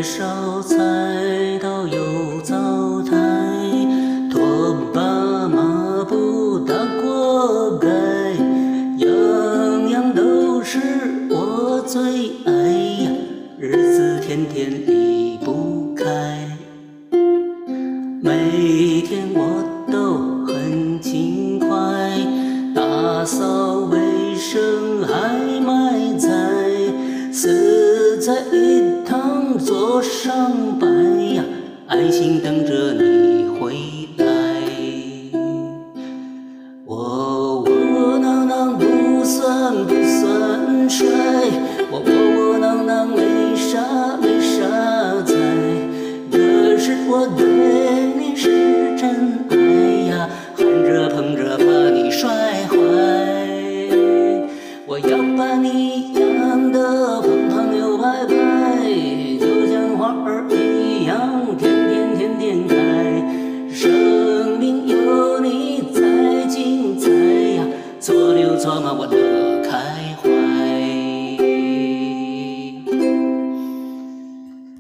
烧菜到油灶台，拖把抹布打锅盖，样样都是我最爱呀，日子天天离不开。每天我都很勤快，打扫卫生还买菜，死在一趟做上白呀，安心等着你回来。我窝囊囊不算帅，我窝囊囊没啥才，可是我对你是真爱呀，含着捧着怕你摔坏。我要把你养得胖胖又白白，就像花儿一样天天开。生命有你才精彩呀，错牛错马我